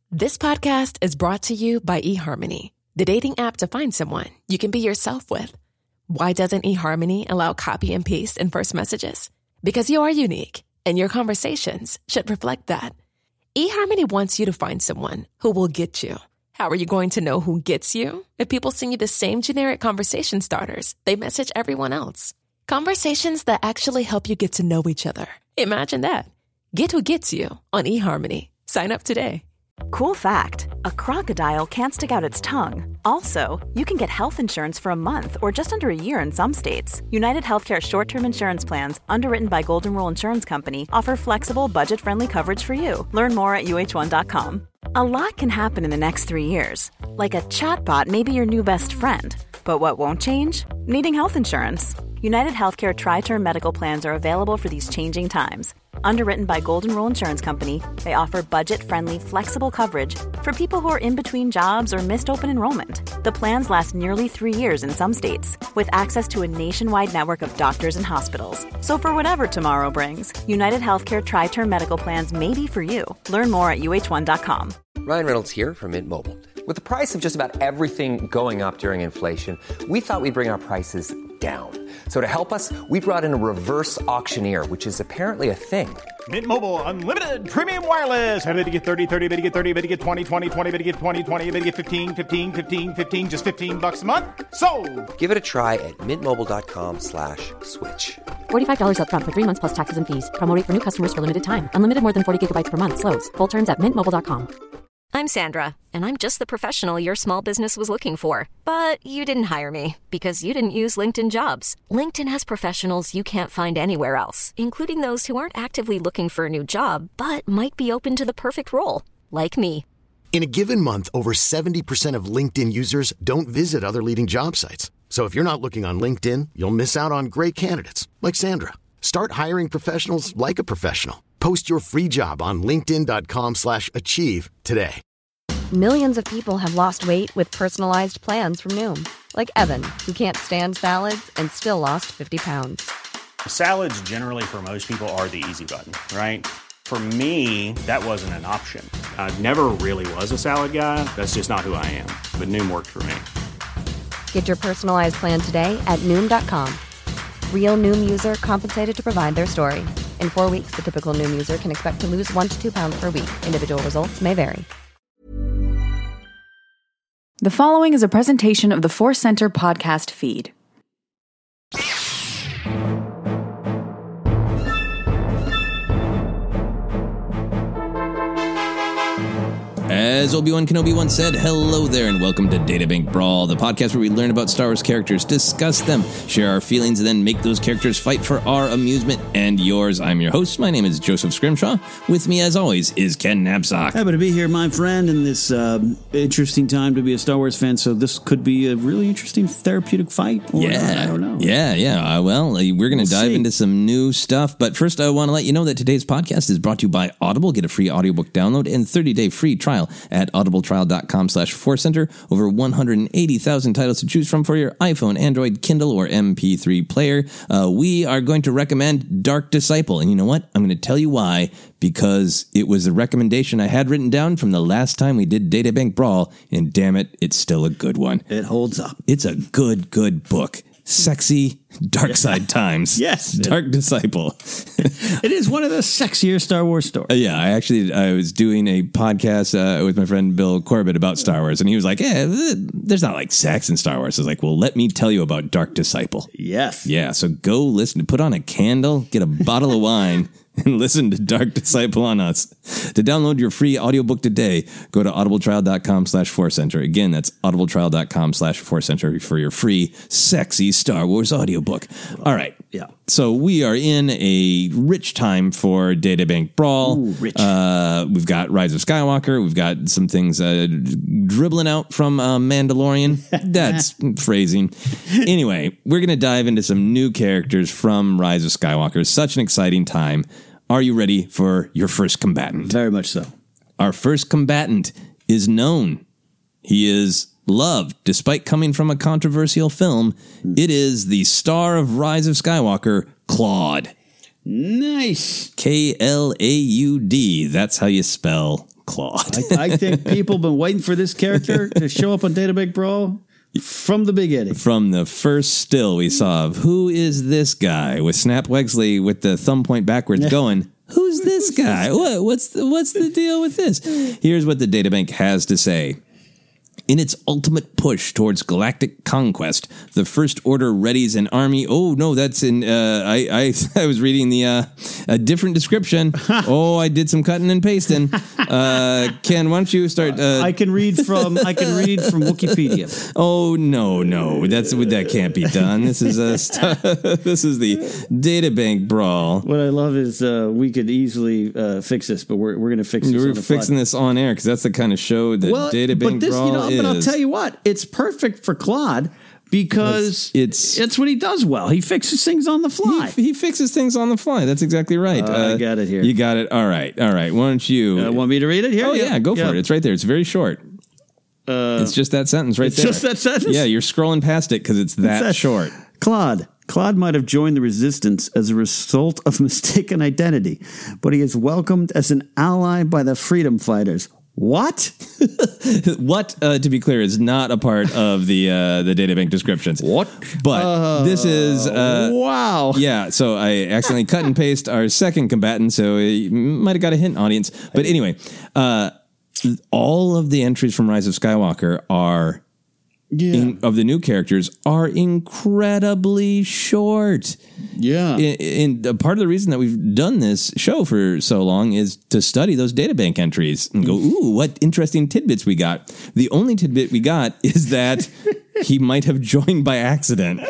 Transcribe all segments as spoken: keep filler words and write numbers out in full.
This podcast is brought to you by eHarmony, the dating app to find someone you can be yourself with. Why doesn't eHarmony allow copy and paste in first messages? Because you are unique, and your conversations should reflect that. eHarmony wants you to find someone who will get you. How are you going to know who gets you? If people send you the same generic conversation starters they message everyone else. Conversations that actually help you get to know each other. Imagine that. Get who gets you on eHarmony. Sign up today. Cool fact, a crocodile can't stick out its tongue. Also, you can get health insurance for a month or just under a year in some states. United Healthcare short-term insurance plans, underwritten by Golden Rule Insurance Company, offer flexible, budget-friendly coverage for you. Learn more at U H one dot com. A lot can happen in the next three years. Like a chatbot may be your new best friend. But what won't change? Needing health insurance. United Healthcare Tri-Term Medical Plans are available for these changing times. Underwritten by Golden Rule Insurance Company, they offer budget-friendly, flexible coverage for people who are in between jobs or missed open enrollment. The plans last nearly three years in some states, with access to a nationwide network of doctors and hospitals. So for whatever tomorrow brings, United Healthcare Tri-Term Medical Plans may be for you. Learn more at U H one dot com. Ryan Reynolds here from Mint Mobile. With the price of just about everything going up during inflation, we thought we'd bring our prices down. So to help us, we brought in a reverse auctioneer, which is apparently a thing. Mint Mobile Unlimited Premium Wireless. How to get thirty, thirty, bit to get thirty, bit to get twenty, twenty, twenty, bit to get twenty, twenty, bit to get fifteen, fifteen, fifteen, fifteen, just fifteen bucks a month? Sold! Give it a try at mintmobile.com slash switch. forty-five dollars up front for three months plus taxes and fees. Promo rate for new customers for limited time. Unlimited more than forty gigabytes per month. Slows full terms at mint mobile dot com. I'm Sandra, and I'm just the professional your small business was looking for. But you didn't hire me because you didn't use LinkedIn Jobs. LinkedIn has professionals you can't find anywhere else, including those who aren't actively looking for a new job, but might be open to the perfect role, like me. In a given month, over seventy percent of LinkedIn users don't visit other leading job sites. So if you're not looking on LinkedIn, you'll miss out on great candidates, like Sandra. Start hiring professionals like a professional. Post your free job on linkedin.com slash achieve today. Millions of people have lost weight with personalized plans from Noom. Like Evan, who can't stand salads and still lost fifty pounds. Salads generally for most people are the easy button, right? For me, that wasn't an option. I never really was a salad guy. That's just not who I am. But Noom worked for me. Get your personalized plan today at Noom dot com. Real Noom user compensated to provide their story. In four weeks, the typical Noom user can expect to lose one to two pounds per week. Individual results may vary. The following is a presentation of the Force Center podcast feed. As Obi-Wan Kenobi once said, hello there and welcome to Databank Brawl, the podcast where we learn about Star Wars characters, discuss them, share our feelings, and then make those characters fight for our amusement and yours. I'm your host. My name is Joseph Scrimshaw. With me, as always, is Ken Knapsack. Happy to be here, my friend, in this uh, interesting time to be a Star Wars fan, so this could be a really interesting therapeutic fight. Or yeah, not, I don't know. Yeah, yeah. Uh, well, uh, we're going to we'll dive see. into some new stuff, but first I want to let you know that today's podcast is brought to you by Audible. Get a free audiobook download and thirty-day free trial at audibletrial.com slash force center. Over one hundred eighty thousand titles to choose from for your iPhone, Android, Kindle, or M P three player. Uh, we are going to recommend Dark Disciple. And you know what? I'm going to tell you why. Because it was a recommendation I had written down from the last time we did Databank Brawl. And damn it, it's still a good one. It holds up. It's a good, good book. Sexy Dark Side Times. Yes. Dark Disciple. It is one of the sexier Star Wars stories. Uh, yeah, I actually, I was doing a podcast uh, with my friend Bill Corbett about Star Wars, and he was like, yeah, there's not like sex in Star Wars. I was like, well, let me tell you about Dark Disciple. Yes. Yeah, so go listen, put on a candle, get a bottle of wine, and listen to Dark Disciple on us. To download your free audiobook today, go to audibletrial.com slash force center. Again, that's audibletrial.com slash force center for your free, sexy Star Wars audiobook. All right. Yeah. So we are in a rich time for Databank Brawl. Ooh, rich. Uh, we've got Rise of Skywalker. We've got some things uh, dribbling out from uh, Mandalorian. That's phrasing. Anyway, we're going to dive into some new characters from Rise of Skywalker. It's such an exciting time. Are you ready for your first combatant? Very much so. Our first combatant is known. He is loved, despite coming from a controversial film. It is the star of Rise of Skywalker, Claude. Nice. K L A U D. That's how you spell Claude. I, I think people have been waiting for this character to show up on Databank Brawl from the beginning. From the first still we saw of who is this guy with Snap Wexley with the thumb point backwards going, who's this guy? What, what's, the, what's the deal with this? Here's what the Databank has to say. In its ultimate push towards galactic conquest, the First Order readies an army. Oh, no, that's in... Uh, I, I I was reading the uh, a different description. Oh, I did some cutting and pasting. Uh, Ken, why don't you start... Uh, I can read from I can read from Wikipedia. Oh, no, no. That's That can't be done. This is a st- this is the Databank Brawl. What I love is uh, we could easily uh, fix this, but we're, we're going to fix this We're on the fixing fly. this on air because that's the kind of show that well, Databank but this, Brawl you know, is. But I'll tell you what, it's perfect for Claude because it's, it's what he does well. He fixes things on the fly. He, he fixes things on the fly. That's exactly right. Uh, Uh, I got it here. You got it. All right. All right. Why don't you... Uh, want me to read it here? Oh, yeah. Go for yeah. it. It's right there. It's very short. Uh, it's just that sentence right it's there. just that sentence? Yeah, you're scrolling past it because it's that, that short. Claude. Claude might have joined the resistance as a result of mistaken identity, but he is welcomed as an ally by the freedom fighters. What? What, uh, to be clear, is not a part of the uh, the Databank descriptions. What? But uh, this is... Uh, wow. Yeah, so I accidentally cut and paste our second combatant, so you might have got a hint, audience. But anyway, uh, all of the entries from Rise of Skywalker are... Yeah. In, of the new characters are incredibly short. Yeah. And a part of the reason that we've done this show for so long is to study those databank entries and go, ooh, what interesting tidbits we got. The only tidbit we got is that he might have joined by accident.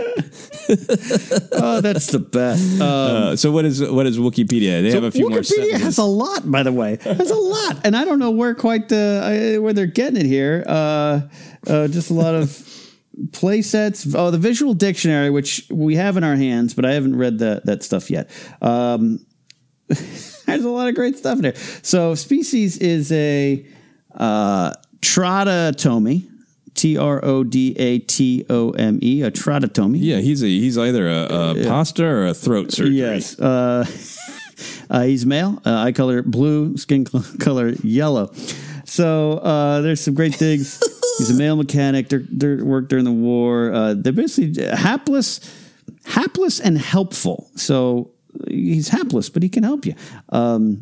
Oh, that's the best. Um, uh, so what is what is Wikipedia? They so have a few Wikipedia more sentences. has a lot, by the way. Has a lot. And I don't know where quite the, uh, where they're getting it here. Uh, uh, just a lot of play sets. Oh, the visual dictionary, which we have in our hands, but I haven't read that, that stuff yet. Um, there's a lot of great stuff in there. So species is a uh, Trodotomy. T R O D A T O M E, a Trodotomy. Yeah, he's a he's either a, a yeah. pasta or a throat surgery. Yes. Uh, uh, he's male, uh, eye color blue, skin color yellow. So uh, there's some great things. He's a male mechanic. They're, they're worked during the war. Uh, they're basically hapless, hapless and helpful. So he's hapless, but he can help you. Um,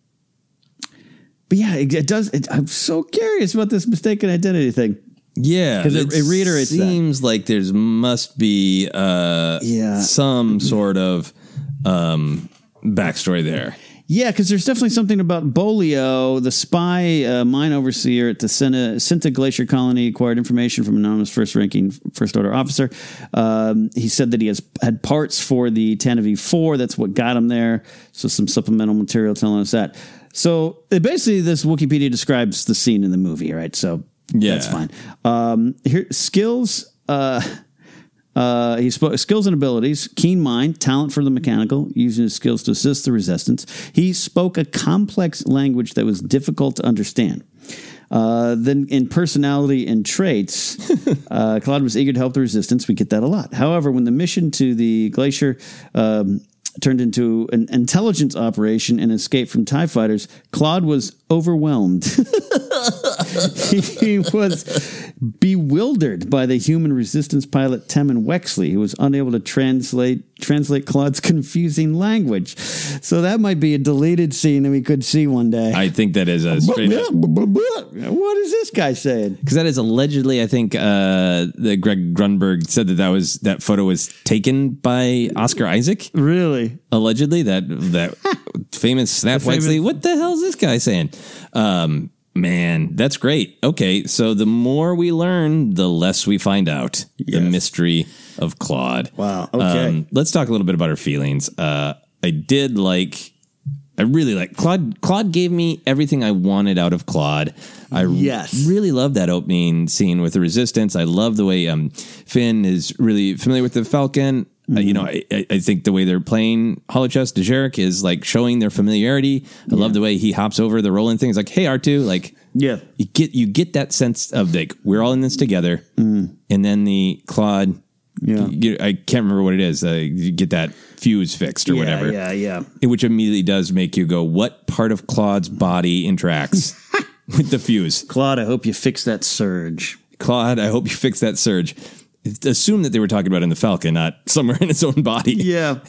but yeah, it, it does. It, I'm so curious about this mistaken identity thing. Yeah, because it, it reiterates. Seems that. like there's must be uh, yeah. some sort of um, backstory there. Yeah, because there's definitely something about Bolio, the spy uh, mine overseer at the Senta, Senta Glacier Colony, acquired information from an anonymous first-ranking First Order officer. Um, he said that he has had parts for the Tana V four. That's what got him there. So some supplemental material telling us that. So it basically, this Wikipedia describes the scene in the movie, right? So yeah. That's fine. Um, here, skills... Uh, Uh, he spoke skills and abilities, keen mind, talent for the mechanical, using his skills to assist the resistance. He spoke a complex language that was difficult to understand. Uh, then in personality and traits, uh, Claude was eager to help the resistance. We get that a lot. However, when the mission to the glacier um, turned into an intelligence operation and escape from TIE fighters, Claude was overwhelmed. He was bewildered by the human resistance pilot Temmin Wexley, who was unable to translate translate Claude's confusing language. So that might be a deleted scene that we could see one day. I think that is a straight up. What is this guy saying? Because that is allegedly, I think, uh, the Greg Grunberg said that that was that photo was taken by Oscar Isaac. Really? Allegedly, that that famous Snap Wexley. What the hell is this guy saying? Um, Man, that's great. Okay, so the more we learn, the less we find out. Yes. The mystery of Claude. Wow, okay. Um, let's talk a little bit about our feelings. Uh, I did like, I really like, Claude Claude gave me everything I wanted out of Claude. I yes. really love that opening scene with the Resistance. I love the way um, Finn is really familiar with the Falcon. Mm-hmm. Uh, you know, I, I think the way they're playing Holochess, Dejarik is like showing their familiarity. I yeah. love the way he hops over the rolling things, like, "Hey, R two," like, yeah, you get you get that sense of like we're all in this together. Mm. And then the Claude, yeah, you, I can't remember what it is. Uh, you get that fuse fixed or yeah, whatever, yeah, yeah, which immediately does make you go, "What part of Claude's body interacts with the fuse. Claude, I hope you fix that surge. Claude, I hope you fix that surge. Assume that they were talking about in the Falcon, not somewhere in its own body. Yeah.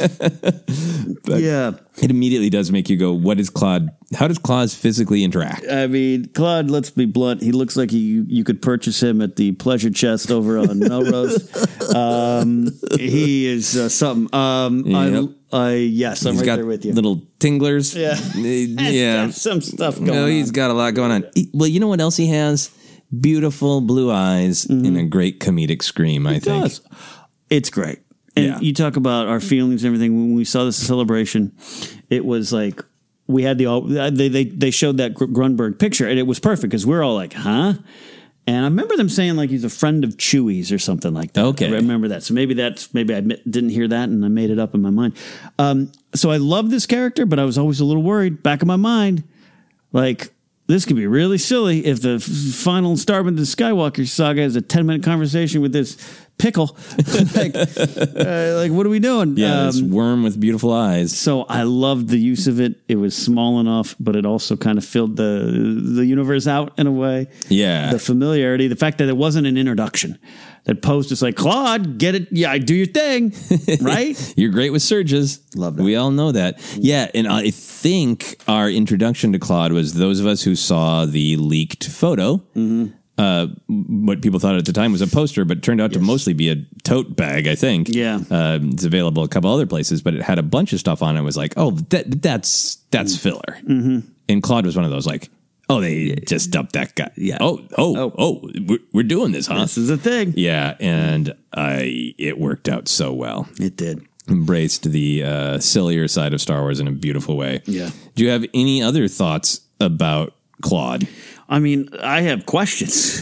yeah. It immediately does make you go, what is Claude? How does Claude physically interact? I mean, Claude, let's be blunt. He looks like he, you could purchase him at the Pleasure Chest over on Melrose. Um, he is uh, something. Um, Yep. I, I, yes, I'm He's right got there with you. little tinglers. Yeah. yeah. Some stuff going no, on. he's got a lot going on. He- well, you know what else he has? Beautiful blue eyes Mm-hmm. and a great comedic scream, I He think. does. It's great. And Yeah. you talk about our feelings and everything. When we saw this celebration, it was like we had the they they they showed that Grunberg picture, and it was perfect because we're all like, huh? And I remember them saying like he's a friend of Chewie's or something like that. Okay. I remember that. So maybe that's maybe I didn't hear that and I made it up in my mind. Um, so I love this character, but I was always a little worried back in my mind, like. This could be really silly if the f- final installment of the Skywalker saga is a ten-minute conversation with this pickle. like, uh, like, what are we doing? Yeah, this Um, worm with beautiful eyes. so I loved the use of it. It was small enough, but it also kind of filled the the universe out in a way. Yeah. The familiarity, the fact that it wasn't an introduction. That Post is like, Claude, get it. Yeah, do your thing. Right? You're great with surges. Love that. We all know that. Yeah, and I think our introduction to Claude was those of us who saw the leaked photo. Mm-hmm. Uh, what people thought at the time was a poster, but turned out yes. to mostly be a tote bag, I think. Yeah. Uh, it's available a couple other places, but it had a bunch of stuff on it. It was like, oh, that that's that's mm-hmm. filler. Mm-hmm. And Claude was one of those like, oh, they just dumped that guy. Yeah. Oh, oh, oh, oh we're, we're doing this, huh? This is a thing. Yeah, and I it worked out so well. It did. Embraced the uh, sillier side of Star Wars in a beautiful way. Yeah. Do you have any other thoughts about Claude? I mean, I have questions.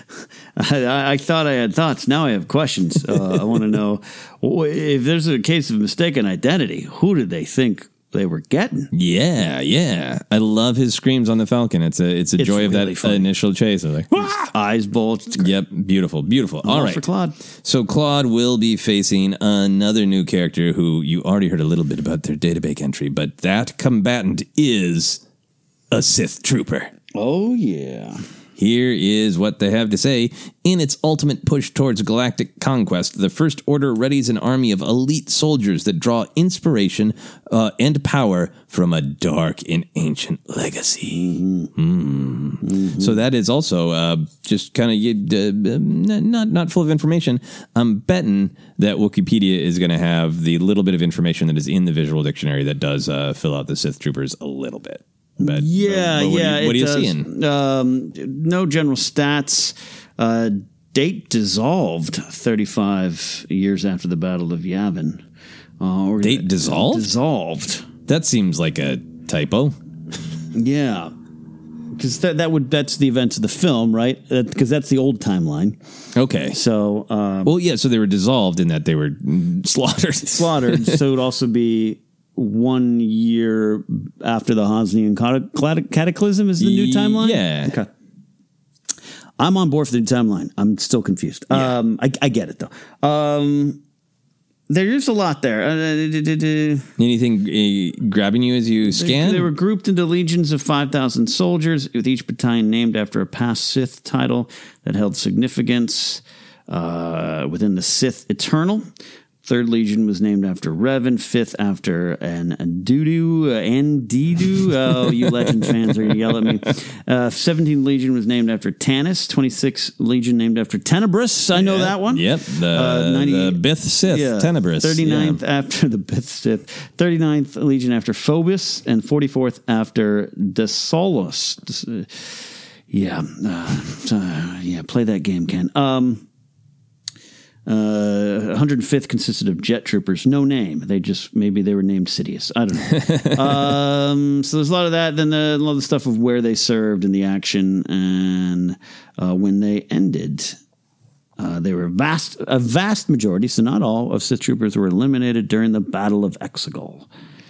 I, I thought I had thoughts. Now I have questions. Uh, I want to know if there's a case of mistaken identity, who did they think they were getting? Yeah, yeah. I love his screams on the Falcon. It's a it's a It's joy really of that funny. initial chase. I'm like, eyes bulged. Yep, beautiful, beautiful. I'm all all right. for Claude. So Claude will be facing another new character who you already heard a little bit about their database entry, but that combatant is a Sith trooper. Oh, yeah. Here is what they have to say. In its ultimate push towards galactic conquest, the First Order readies an army of elite soldiers that draw inspiration uh, and power from a dark and ancient legacy. Mm-hmm. Mm. Mm-hmm. So that is also uh, just kind of uh, not not full of information. I'm betting that Wikipedia is going to have the little bit of information that is in the visual dictionary that does uh, fill out the Sith troopers a little bit. But, yeah, but, but what yeah. Are you, what it are you does. seeing? Um, no general stats. Uh, date dissolved thirty-five years after the Battle of Yavin. Uh, or Date dissolved? Dissolved. That seems like a typo. Yeah. Because that, that would that's the events of the film, right? Because that's the old timeline. Okay. So, um, well, yeah. So they were dissolved in that they were slaughtered. slaughtered. So it would also be one year after the Hosnian Cataclysm is the new timeline? Yeah. Okay. I'm on board for the new timeline. I'm still confused. Yeah. Um, I, I get it, though. Um, there's a lot there. Uh, Anything uh, grabbing you as you scan? They, they were grouped into legions of five thousand soldiers, with each battalion named after a past Sith title that held significance uh, within the Sith Eternal. Third Legion was named after Revan. Fifth after an Andudu, uh, Andidu. Oh, you Legend fans are going to yell at me. Uh, seventeenth Legion was named after Tanis. twenty-sixth Legion named after Tenebris. I know yeah. that one. Yep. The, uh, ninety, the Bith Sith, yeah, Tenebris. thirty-ninth yeah. after the Bith Sith. thirty-ninth Legion after Phobos. And forty-fourth after Desolos. Des- yeah. Uh, uh, yeah, play that game, Ken. Um... Uh, one hundred fifth consisted of jet troopers, no name. They just maybe they were named Sidious. I don't know. um, so there's a lot of that. Then the, a lot of the stuff of where they served in the action and uh, when they ended. Uh, they were vast, a vast majority, so not all, of Sith troopers were eliminated during the Battle of Exegol.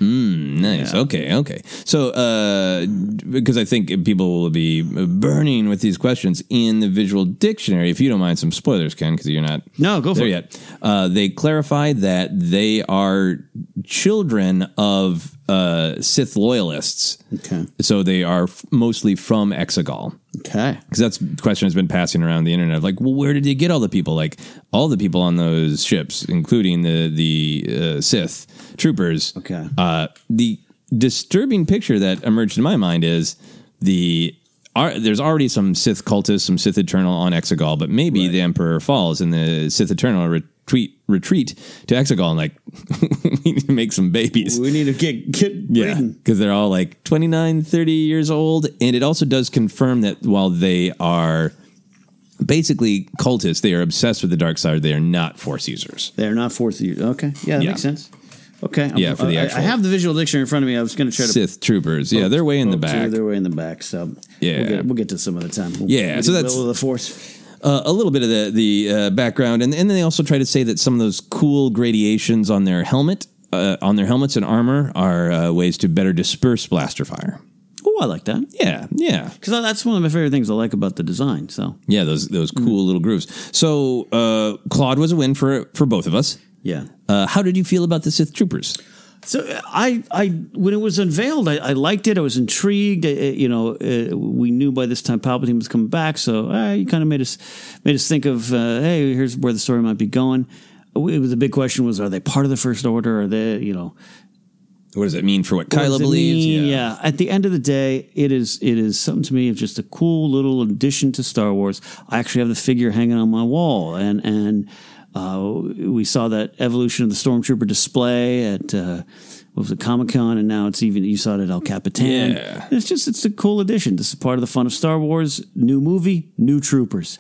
Mm, nice. Yeah. Okay, okay. So, uh, because I think people will be burning with these questions in the visual dictionary, if you don't mind some spoilers, Ken, because you're not no, go for there it. yet. Uh, they clarify that they are children of uh, Sith loyalists. Okay. So they are f- mostly from Exegol. Okay. Because that's the question has been passing around the internet of like, well, where did they get all the people? Like all the people on those ships, including the the uh, Sith troopers. Okay. Uh, the disturbing picture that emerged in my mind is the are, there's already some Sith cultists, some Sith Eternal on Exegol, but maybe right. the Emperor falls and the Sith Eternal retreat retreat to Exegol and like we need to make some babies. We need to get get yeah, because they're all like twenty-nine, thirty years old, and it also does confirm that while they are basically cultists, they are obsessed with the dark side. They are not Force users. They're not Force users. Okay, yeah, that yeah. makes sense. Okay, I'm, yeah, for the I, actual I have the visual dictionary in front of me. I was going to try to Sith troopers. Yeah, they're way in the back. They're way in the back. So yeah, we'll get, we'll get to some other time. We'll, yeah, we'll so that's will of the Force. Uh, a little bit of the the uh, background, and and then they also try to say that some of those cool gradations on their helmet, uh, on their helmets and armor, are uh, ways to better disperse blaster fire. Oh, I like that. Yeah, yeah. Because that's one of my favorite things I like about the design. So yeah, those those cool mm. little grooves. So uh, Claude was a win for for both of us. Yeah. Uh, how did you feel about the Sith troopers? So I, I when it was unveiled, I, I liked it. I was intrigued. It, you know, uh, we knew by this time Palpatine was coming back, so uh, you kind of made us made us think of, uh, hey, here's where the story might be going. It was a big question: was are they part of the First Order? Are they, you know, what does it mean for what Kylo believes? Yeah. yeah. At the end of the day, it is it is something to me of just a cool little addition to Star Wars. I actually have the figure hanging on my wall, and and. Uh, we saw that evolution of the Stormtrooper display at uh, what was it, Comic-Con, and now it's even you saw it at El Capitan. Yeah. It's just it's a cool addition. This is part of the fun of Star Wars. New movie, new troopers,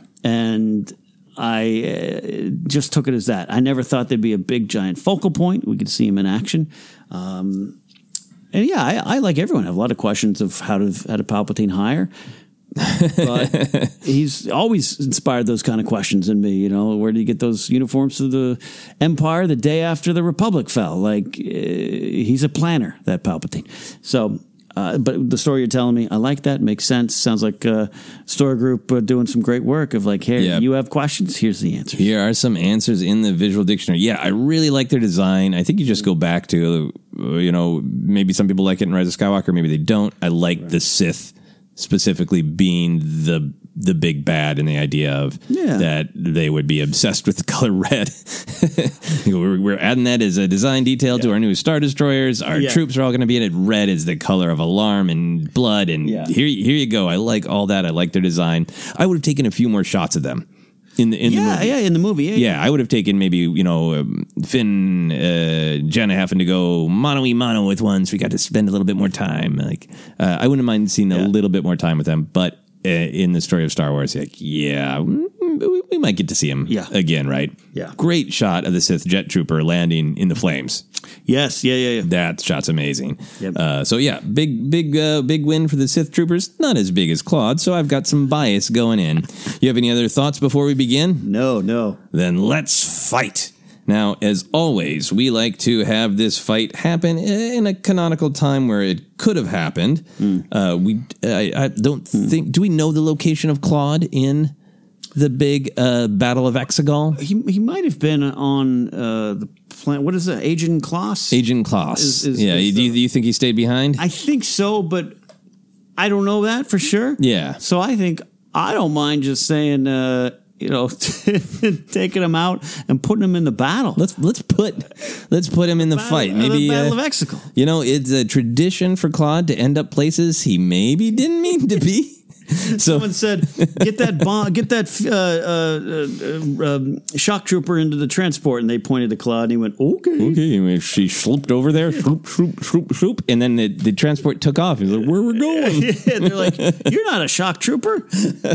and I uh, just took it as that. I never thought there'd be a big giant focal point. We could see him in action. Um, and yeah, I, I like everyone. I have a lot of questions of how to how to Palpatine hire. But he's always inspired those kind of questions in me. You know, where did he get those uniforms for the Empire the day after the Republic fell? Like, uh, he's a planner, that Palpatine. So, uh, but the story you're telling me, I like that. Makes sense. Sounds like a story group uh, doing some great work of like, hey, yep. you have questions? Here's the answers. Here are some answers in the visual dictionary. Yeah, I really like their design. I think you just go back to, you know, maybe some people like it in Rise of Skywalker, maybe they don't. I like right. the Sith specifically being the the big bad and the idea of yeah. that they would be obsessed with the color red. we're, we're adding that as a design detail yeah. to our new Star Destroyers. Our yeah. troops are all going to be in it. Red is the color of alarm and blood. And yeah. here, here you go. I like all that. I like their design. I would have taken a few more shots of them. In the in yeah, the movie. yeah, in the movie. Yeah, yeah, yeah. I would have taken maybe, you know, um, Finn, uh, Jenna having to go mano-y-mano with one, so we got to spend a little bit more time. Like, uh, I wouldn't mind seeing yeah. a little bit more time with them, but uh, in the story of Star Wars, like, yeah, we, we might get to see him yeah. again, right? Yeah. Great shot of the Sith jet trooper landing in the flames. Yes, yeah, yeah, yeah. That shot's amazing. Yep. Uh, so yeah, big, big, uh, big win for the Sith troopers. Not as big as Claude, so I've got some bias going in. You have any other thoughts before we begin? No, no. Then let's fight. Now, as always, we like to have this fight happen in a canonical time where it could have happened. Mm. Uh, we, I, I don't mm. think. Do we know the location of Claude in the big uh, Battle of Exegol? He he might have been on uh, the planet. What is it? Agent Kloss? Agent Kloss. Is, is, yeah. is do, the, you, do you think he stayed behind? I think so, but I don't know that for sure. Yeah. So I think I don't mind just saying, uh, you know, taking him out and putting him in the battle. Let's let's put let's put him in the, the fight. Battle, maybe the Battle uh, of Exegol. You know, it's a tradition for Claude to end up places he maybe didn't mean to be. So, someone said, "Get that bomb, get that uh, uh, uh, um, shock trooper into the transport," and they pointed to Claude, and he went, "Okay, okay." She swooped over there, swoop, swoop, swoop, swoop, and then the, the transport took off. He's like, "Where we're going?" Yeah, they're like, "You're not a shock trooper."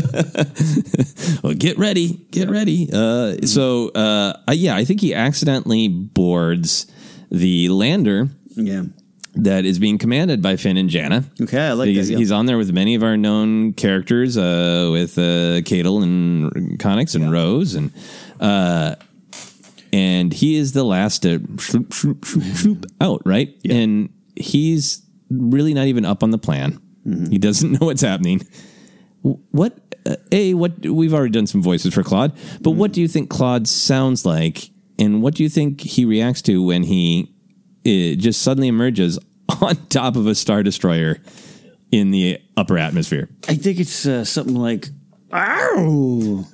Well, get ready, get ready. Uh, so, uh, yeah, I think he accidentally boards the lander. Yeah. That is being commanded by Finn and Janna. Okay, I like he's, that. Yeah. He's on there with many of our known characters, uh, with uh, Cadel and Connix and yeah. Rose, and uh, and he is the last to shoop, shoop, shoop, shoop out, right? Yeah. And he's really not even up on the plan. Mm-hmm. He doesn't know what's happening. What, uh, A, what, we've already done some voices for Claude, but mm-hmm. what do you think Claude sounds like? And what do you think he reacts to when he uh, just suddenly emerges on top of a Star Destroyer in the upper atmosphere? I think it's uh, something like, ow,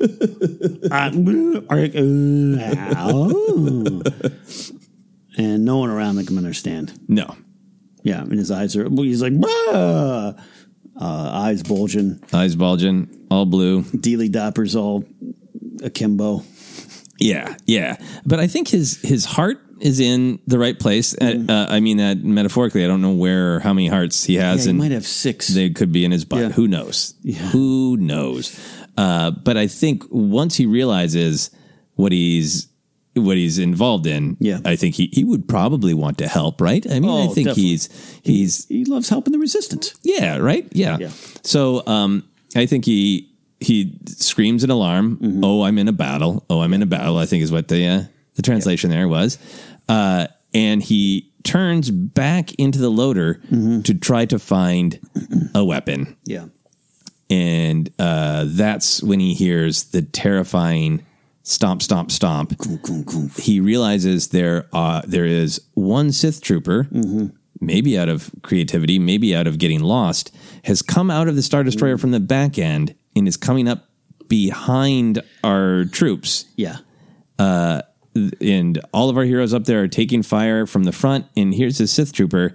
and no one around them can understand. No. Yeah, and his eyes are, he's like, bah! Uh, eyes bulging. Eyes bulging, all blue. Dealy Doppers all akimbo. Yeah, yeah. But I think his his heart is in the right place. Mm. Uh, I mean that metaphorically. I don't know where or how many hearts he has. Yeah, he and might have six. They could be in his butt. Yeah. Who knows? Yeah. Who knows? Uh, but I think once he realizes what he's what he's involved in, yeah. I think he, he would probably want to help, right? I mean, oh, I think definitely. he's he's he, he loves helping the resistance. Yeah, right? Yeah. yeah. So um, I think he he screams an alarm. Mm-hmm. Oh, I'm in a battle. Oh, I'm in a battle, I think is what the uh, the translation yeah. there was. Uh, and he turns back into the loader mm-hmm. to try to find a weapon. Yeah. And uh, that's when he hears the terrifying stomp, stomp, stomp. He realizes there uh, there is one Sith trooper, mm-hmm. maybe out of creativity, maybe out of getting lost, has come out of the Star Destroyer mm. from the back end and is coming up behind our troops. Yeah. Uh, and all of our heroes up there are taking fire from the front. And here's the Sith trooper,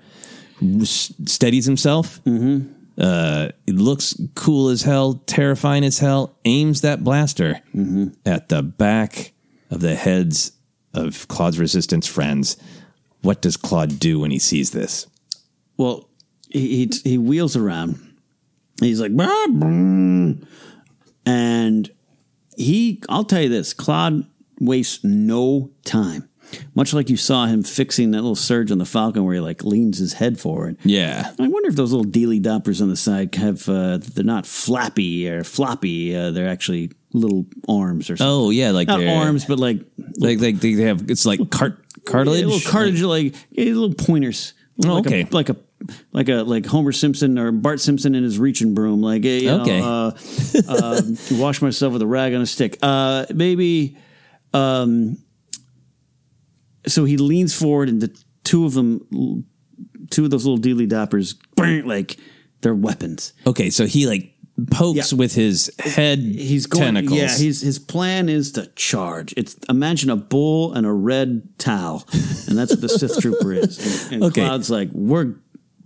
steadies himself. Mm-hmm. Uh, it looks cool as hell, terrifying as hell, aims that blaster mm-hmm. at the back of the heads of Claude's resistance friends. What does Claude do when he sees this? Well, he he, he wheels around. He's like, bah, bah. And he, I'll tell you this, Claude wastes no time. Much like you saw him fixing that little surge on the Falcon where he like leans his head forward. Yeah. I wonder if those little dealy doppers on the side have, uh, they're not flappy or floppy. Uh, they're actually little arms or something. Oh, yeah. Like not arms, but like. Like, like they have, it's like cart, cartilage? Yeah, little cartilage, like, like yeah, little pointers. Oh, like okay. A, like a. Like a like Homer Simpson or Bart Simpson in his reaching broom. Like, you know, okay. uh, uh, wash myself with a rag on a stick. Uh, maybe. Um, so he leans forward, and the two of them, two of those little dealy doppers, like they're weapons. Okay, so he like pokes yeah. with his head he's going, tentacles. Yeah, he's, his plan is to charge. It's imagine a bull and a red towel, and that's what the Sith trooper is. And, and okay. Cloud's like, we're.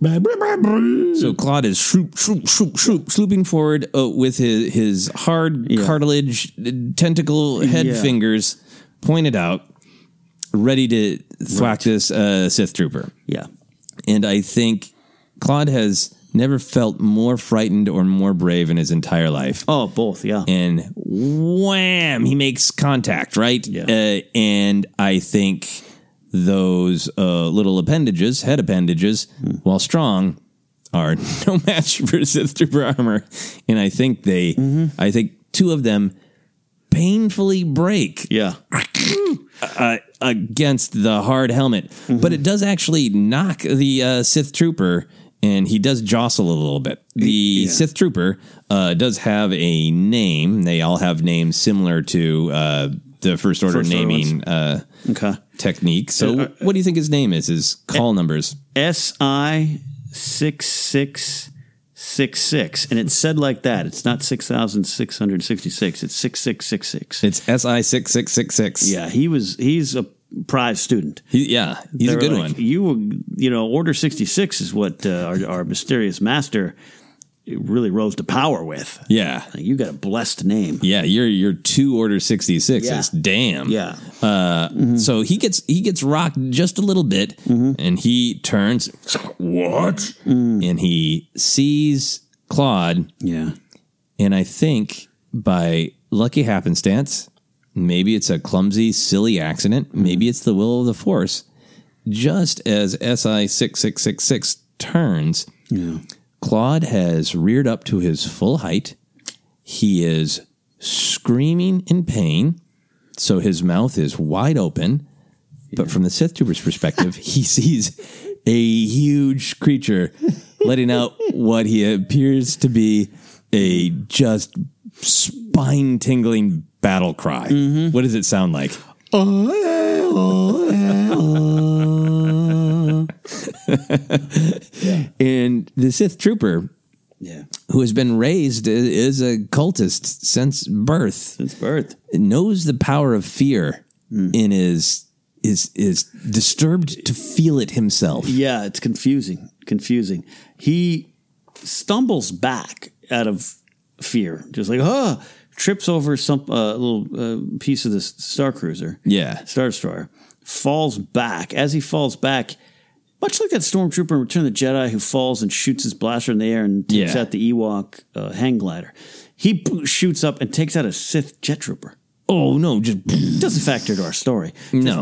So Claude is shroop, shroop, shroop, shroop, swooping forward uh, with his, his hard yeah. cartilage tentacle head yeah. fingers pointed out, ready to thwack right. this uh, Sith trooper. Yeah. And I think Claude has never felt more frightened or more brave in his entire life. Oh, both, yeah. And wham, he makes contact, right? Yeah. Uh, and I think those uh, little appendages, head appendages, hmm. while strong, are no match for Sith trooper armor. And I think they, mm-hmm. I think two of them painfully break. Yeah. Uh, against the hard helmet. Mm-hmm. But it does actually knock the uh, Sith trooper, and he does jostle a little bit. The yeah. Sith trooper uh, does have a name. They all have names similar to uh, the First Order First naming uh, okay. technique. So uh, what do you think his name is, his call uh, numbers? S I six six six six. And it's said like that. It's not six thousand six hundred sixty-six. It's six six six six. It's S I six six six six. Yeah, he was, he's a prize student. He, yeah, he's They're a good like, one. You, you know, Order sixty-six is what uh, our, our mysterious master really rose to power with. Yeah. You got a blessed name. Yeah, you're you're two Order sixty-sixes. Yeah. Damn. Yeah. Uh, mm-hmm. So he gets he gets rocked just a little bit, mm-hmm. and he turns, what? Mm. And he sees Claude. Yeah. And I think by lucky happenstance, maybe it's a clumsy, silly accident, mm-hmm. maybe it's the will of the Force, just as S I six six six six turns, yeah. Claude has reared up to his full height. He is screaming in pain. So his mouth is wide open, but yeah. from the Sith Trooper's perspective, he sees a huge creature letting out what he appears to be a just spine-tingling battle cry. Mm-hmm. What does it sound like? And the Sith Trooper, yeah, who has been raised as a cultist since birth, since birth, knows the power of fear mm. and is is is disturbed to feel it himself. Yeah, it's confusing, confusing. He stumbles back out of fear, just like oh, trips over some uh, little uh, piece of this Star Cruiser, yeah, Star Destroyer, falls back. As he falls back, much like that stormtrooper in Return of the Jedi who falls and shoots his blaster in the air and takes yeah. out the Ewok uh, hang glider, he shoots up and takes out a Sith jet trooper. Oh, no, just doesn't factor to our story. No.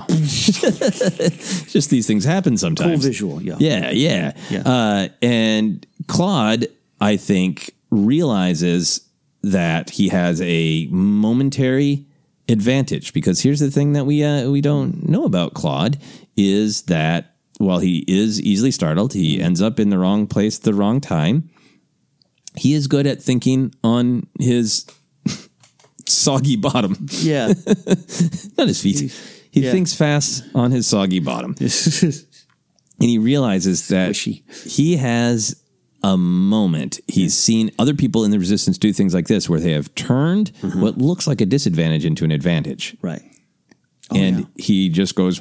Just these things happen sometimes. Cool visual, yeah. Yeah, yeah. yeah. Uh, and Claude, I think, realizes that he has a momentary advantage, because here's the thing that we uh, we don't know about Claude is that while he is easily startled, he ends up in the wrong place at the wrong time. He is good at thinking on his soggy bottom. Yeah. Not his feet. He yeah. thinks fast on his soggy bottom. And he realizes that Squishy. he has a moment. He's yeah. seen other people in the Resistance do things like this, where they have turned uh-huh. what looks like a disadvantage into an advantage. Right. Oh, and yeah. he just goes,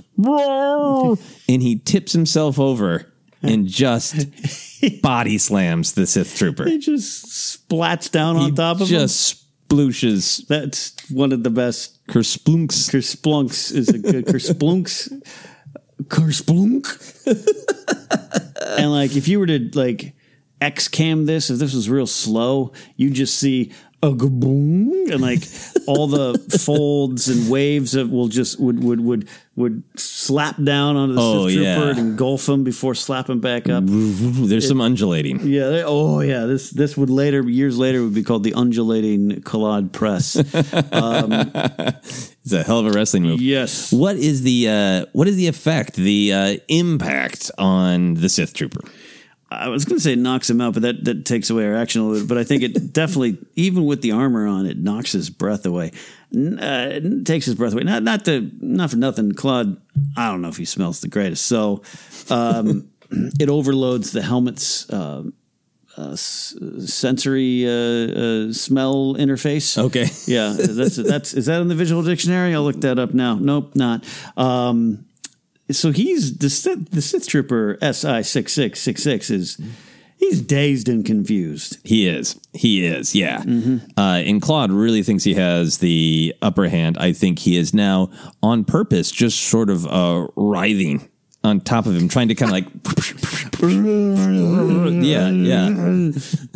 and he tips himself over and just body slams the Sith Trooper. He just splats down on he top of just him. Splooshes. That's one of the best. Kersplunks. Kersplunks is a good Kersplunks. Kersplunk. And like, if you were to like X-cam this, if this was real slow, you just see a boom, and like all the folds and waves of will just would would would would slap down onto the oh, Sith Trooper yeah. and engulf him before slapping back up. There's it, some undulating. Yeah. They, oh yeah. This this would later years later would be called the undulating Claude press. Um, it's a hell of a wrestling move. Yes. What is the uh, what is the effect, the uh, impact on the Sith Trooper? I was going to say it knocks him out, but that, that takes away our action a little bit. But I think it definitely, even with the armor on, it knocks his breath away. Uh, it takes his breath away. Not not to not for nothing, Claude. I don't know if he smells the greatest. So um, it overloads the helmet's uh, uh, s- sensory uh, uh, smell interface. Okay, yeah, that's that's is that in the visual dictionary? I'll look that up now. Nope, not. Um, So he's the Sith, the Sith Trooper S I six six six six is he's dazed and confused. He is. He is. Yeah. Mm-hmm. Uh, and Claude really thinks he has the upper hand. I think he is now on purpose, just sort of uh, writhing on top of him, trying to kind of like, yeah, yeah,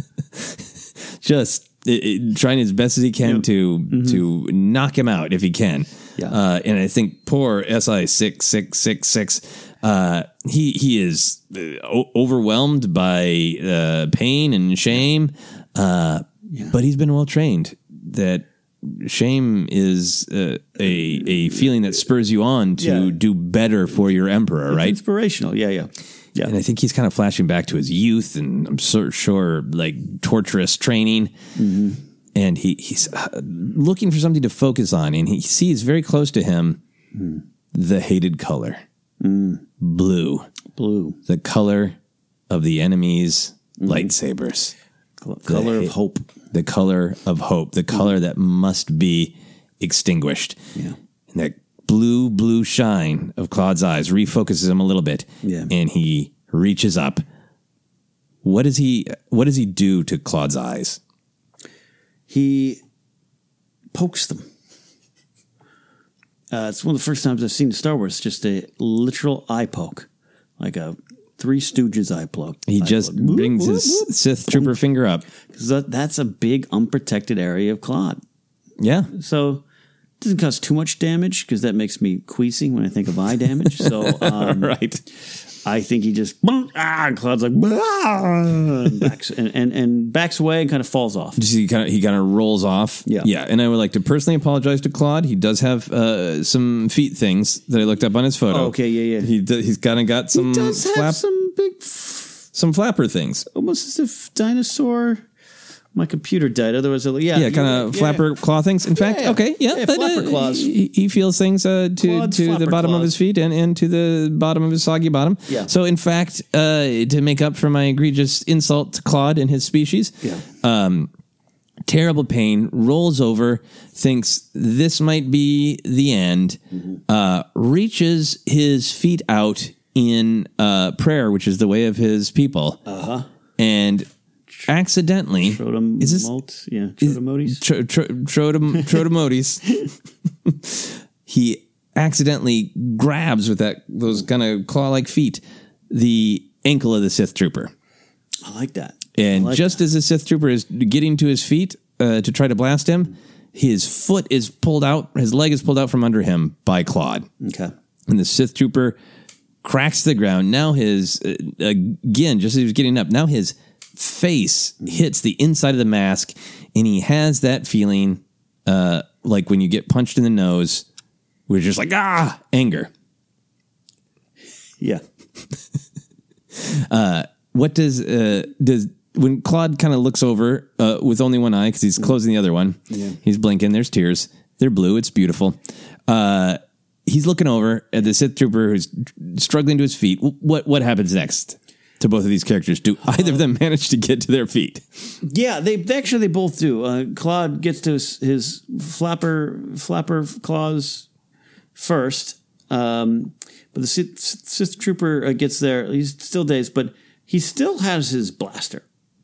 just it, it, trying as best as he can yep. to mm-hmm. to knock him out if he can. Yeah. Uh, and I think poor S I six six six six, uh, he he is o- overwhelmed by uh, pain and shame, uh, yeah. but he's been well trained. That shame is uh, a a feeling that spurs you on to yeah. do better for your emperor, it's right? Inspirational, yeah, yeah, yeah. And I think he's kind of flashing back to his youth, and I'm so sure like torturous training. Mm-hmm. And he, he's looking for something to focus on, and he sees very close to him mm. the hated color, mm. blue, blue, the color of the enemy's mm. lightsabers, color the, of hope, the color of hope, the color mm. that must be extinguished. Yeah, and that blue, blue shine of Claude's eyes refocuses him a little bit, yeah. and he reaches up. What does he? What does he do to Claude's eyes? He pokes them. Uh, it's one of the first times I've seen Star Wars, just a literal eye poke, like a Three Stooges eye poke. He eye just poke. brings whoop, his whoop, whoop. Sith Trooper finger up. Because that, that's a big unprotected area of Claude. Yeah. So it doesn't cause too much damage, because that makes me queasy when I think of eye damage. So um, right. I think he just ah, and Claude's like ah, and, backs, and, and and backs away and kind of falls off. Just he kind of he kind of rolls off. Yeah, yeah. And I would like to personally apologize to Claude. He does have uh, some feet things that I looked up on his photo. Oh, okay, yeah, yeah. He d- he's kind of got some he does have flap- some big, f- some flapper things, almost as if dinosaur. My computer died. Otherwise, it'll, yeah, yeah, kind of yeah. flapper claw things. In fact, yeah. okay, yeah, yeah but, flapper uh, claws. He, he feels things uh, to Claude's to the flapper bottom claws. of his feet and, and to the bottom of his soggy bottom. Yeah. So, in fact, uh, to make up for my egregious insult to Claude and his species, yeah. um, terrible pain, rolls over, thinks this might be the end, mm-hmm. uh, reaches his feet out in uh, prayer, which is the way of his people, uh-huh. and accidentally Trotem- is this malt? Yeah, Trotomotes. Tro- tro- trotem- Trotomotes. He accidentally grabs with that those kind of claw-like feet the ankle of the Sith Trooper. I like that. And like just that. as the Sith Trooper is getting to his feet uh, to try to blast him, his foot is pulled out, his leg is pulled out from under him by Claude. Okay. And the Sith Trooper cracks to the ground. Now his, uh, again, just as he was getting up, now his face hits the inside of the mask, and he has that feeling uh, like when you get punched in the nose, we're just like, ah, anger. Yeah. uh, what does, uh, does, when Claude kind of looks over uh, with only one eye, because he's closing the other one, yeah. he's blinking, there's tears, they're blue, it's beautiful. Uh, he's looking over at the Sith Trooper who's struggling to his feet. What, what happens next to both of these characters? Do either of them manage to get to their feet? Yeah, they, they actually they both do. Uh, Claude gets to his, his flapper flapper claws first, um, but the Sith, Sith Trooper uh, gets there. He's still dazed, but he still has his blaster.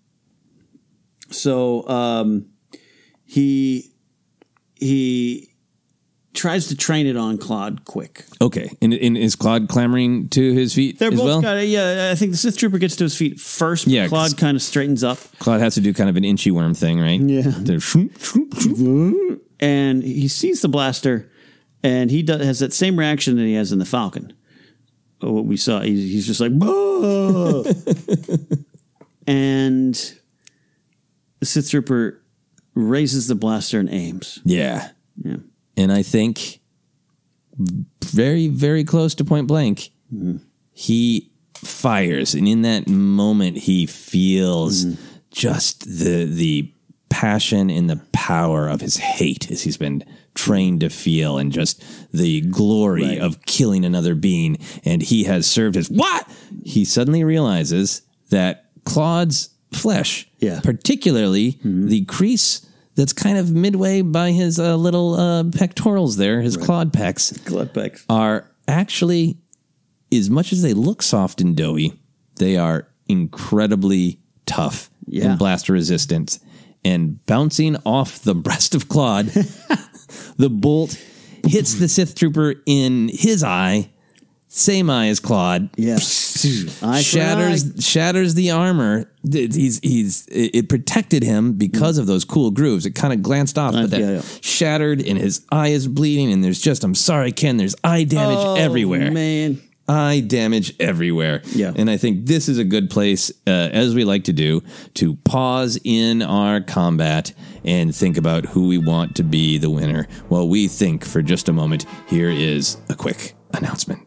So um, he he tries to train it on Claude quick. Okay, and, and is Claude clambering to his feet They're as both well? got a, yeah, I think the Sith Trooper gets to his feet first, but Yeah, 'cause- Claude kind of straightens up. Claude has to do kind of an inchy worm thing, right? Yeah. They're shroom, shroom, shroom. And he sees the blaster, and he does, has that same reaction that he has in the Falcon. Oh, what we saw, he's, he's just like, "Bah!" And the Sith Trooper raises the blaster and aims. Yeah. Yeah. And I think very, very close to point blank, mm-hmm. he fires. And in that moment, he feels mm-hmm. just the the passion and the power of his hate as he's been trained to feel, and just the glory right. of killing another being. And he has served his what? He suddenly realizes that Claude's flesh, yeah. particularly mm-hmm. the crease that's kind of midway by his uh, little uh, pectorals there, his right. clawed pecs, clawed pecs, are actually, as much as they look soft and doughy, they are incredibly tough yeah. and blaster resistant. And bouncing off the breast of Claude, the bolt hits the Sith Trooper in his eye, same eye as Claude. Yeah, eye shatters eye. shatters the armor. He's he's it protected him because mm. of those cool grooves. It kind of glanced off, but that yeah, yeah. shattered, and his eye is bleeding. And there's just, I'm sorry, Ken. There's eye damage oh, everywhere. Man. Eye damage everywhere. Yeah. And I think this is a good place, uh, as we like to do, to pause in our combat and think about who we want to be the winner. While we think for just a moment, here is a quick announcement.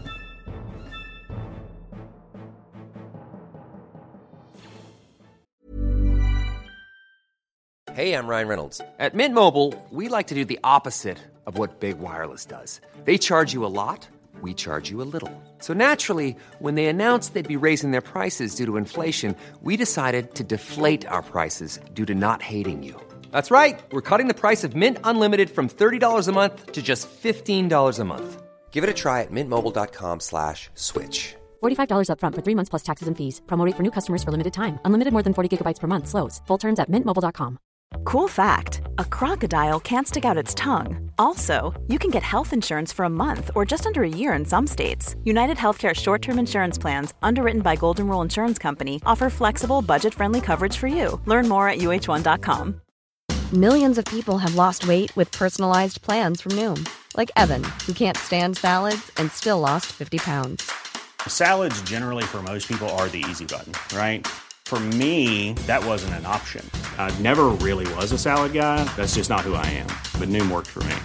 Hey, I'm Ryan Reynolds. At Mint Mobile, we like to do the opposite of what Big Wireless does. They charge you a lot. We charge you a little. So naturally, when they announced they'd be raising their prices due to inflation, we decided to deflate our prices due to not hating you. That's right. We're cutting the price of Mint Unlimited from thirty dollars a month to just fifteen dollars a month. Give it a try at mintmobile.com slash switch. forty-five dollars up front for three months plus taxes and fees. Promo rate for new customers for limited time. Unlimited more than forty gigabytes per month. Slows full terms at mint mobile dot com. Cool fact, a crocodile can't stick out its tongue. Also, you can get health insurance for a month or just under a year in some states. United Healthcare short-term insurance plans, underwritten by Golden Rule Insurance Company, offer flexible, budget-friendly coverage for you. Learn more at U H one dot com. Millions of people have lost weight with personalized plans from Noom. Like Evan, who can't stand salads and still lost fifty pounds. Salads generally for most people are the easy button, right? For me, that wasn't an option. I never really was a salad guy. That's just not who I am. But Noom worked for me.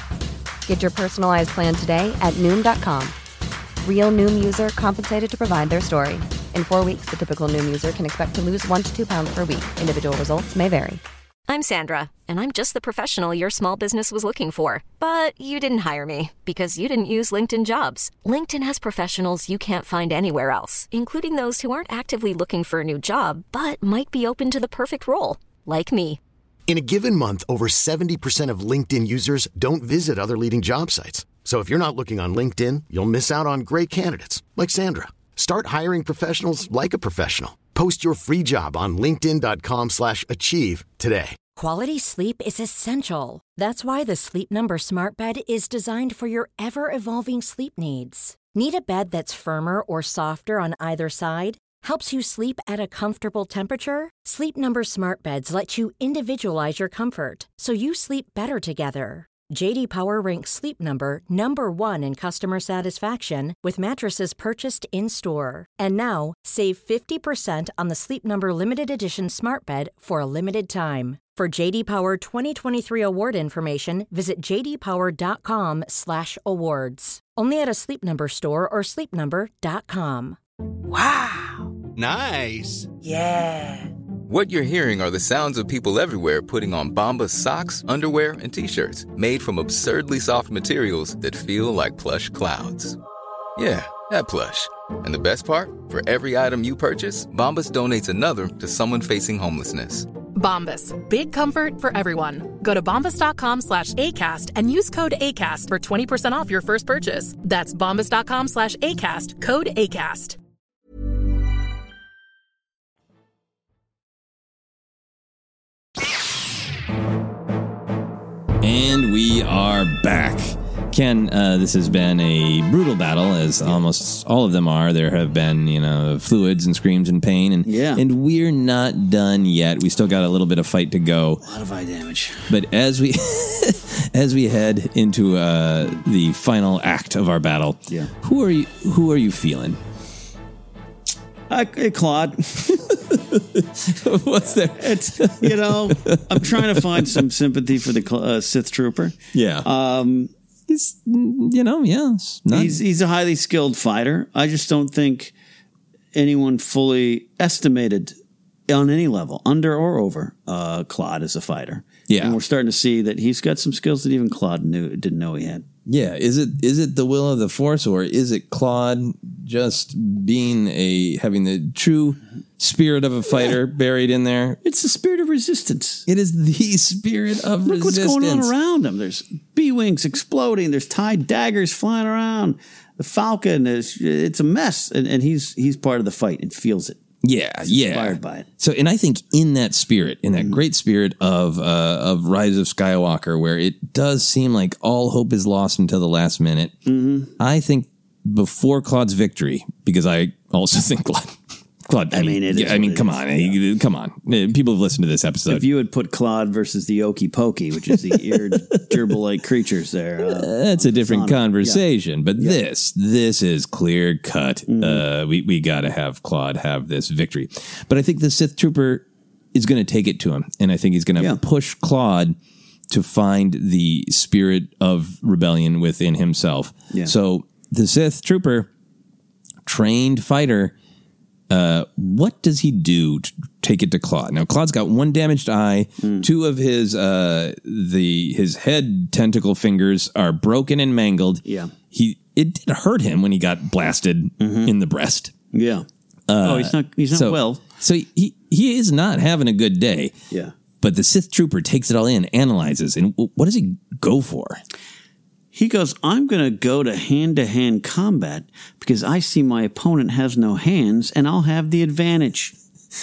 Get your personalized plan today at Noom dot com. Real Noom user compensated to provide their story. In four weeks, the typical Noom user can expect to lose one to two pounds per week. Individual results may vary. I'm Sandra, and I'm just the professional your small business was looking for. But you didn't hire me because you didn't use LinkedIn Jobs. LinkedIn has professionals you can't find anywhere else, including those who aren't actively looking for a new job, but might be open to the perfect role, like me. In a given month, over seventy percent of LinkedIn users don't visit other leading job sites. So if you're not looking on LinkedIn, you'll miss out on great candidates like Sandra. Start hiring professionals like a professional. Post your free job on linkedin dot com slash achieve today. Quality sleep is essential. That's why the Sleep Number Smart Bed is designed for your ever-evolving sleep needs. Need a bed that's firmer or softer on either side? Helps you sleep at a comfortable temperature? Sleep Number Smart Beds let you individualize your comfort so you sleep better together. J D Power ranks Sleep Number number one in customer satisfaction with mattresses purchased in-store. And now, save fifty percent on the Sleep Number Limited Edition Smart Bed for a limited time. For J D Power twenty twenty-three award information, visit j d power dot com slash awards. Only at a Sleep Number store or sleep number dot com. Wow. Nice. Yeah. What you're hearing are the sounds of people everywhere putting on Bombas socks, underwear, and T-shirts made from absurdly soft materials that feel like plush clouds. Yeah, that plush. And the best part? For every item you purchase, Bombas donates another to someone facing homelessness. Bombas. Big comfort for everyone. Go to bombas dot com slash ACAST and use code ACAST for twenty percent off your first purchase. That's bombas dot com slash ACAST. Code ACAST. And we are back. Ken, uh, this has been a brutal battle, as almost all of them are. There have been, you know, fluids and screams and pain, and yeah. and we're not done yet. We still got a little bit of fight to go. A lot of eye damage. But as we as we head into uh, the final act of our battle, yeah. who are you? Who are you feeling? Uh, hey, Claude. What's there? It's, you know, I'm trying to find some sympathy for the uh, Sith Trooper. Yeah. Um, he's, you know, yeah. Not... He's, he's a highly skilled fighter. I just don't think anyone fully estimated on any level, under or over, uh, Claude as a fighter. Yeah. And we're starting to see that he's got some skills that even Claude knew didn't know he had. Yeah, is it is it the will of the Force, or is it Claude just being a having the true spirit of a fighter yeah. buried in there? It's the spirit of resistance. It is the spirit of Look resistance. Look what's going on around him. There's B-wings exploding. There's TIE daggers flying around. The Falcon is it's a mess, and, and he's he's part of the fight and feels it. Yeah, He's yeah. Inspired by it. So, and I think in that spirit, in that mm-hmm. great spirit of uh, of Rise of Skywalker, where it does seem like all hope is lost until the last minute, mm-hmm. I think before Claude's victory, because I also think Claude. Claude, I, I mean, mean, it yeah, I mean, come on, yeah. come on. People have listened to this episode. If you had put Claude versus the Okie Pokey, which is the eared gerbil-like creatures there, uh, that's a different conversation. Yeah. But yeah. this, this is clear cut. Mm-hmm. Uh, we we got to have Claude have this victory. But I think the Sith Trooper is going to take it to him, and I think he's going to yeah. push Claude to find the spirit of rebellion within himself. Yeah. So the Sith Trooper, trained fighter. Uh, what does he do to take it to Claude? Now, Claude's got one damaged eye. Mm. Two of his uh, the his head tentacle fingers are broken and mangled. Yeah, he it did hurt him when he got blasted mm-hmm. in the breast. Yeah. Uh, oh, he's not he's not so, well. So he he is not having a good day. Yeah. But the Sith Trooper takes it all in, analyzes, and what does he go for? He goes, I'm going to go to hand-to-hand combat because I see my opponent has no hands and I'll have the advantage.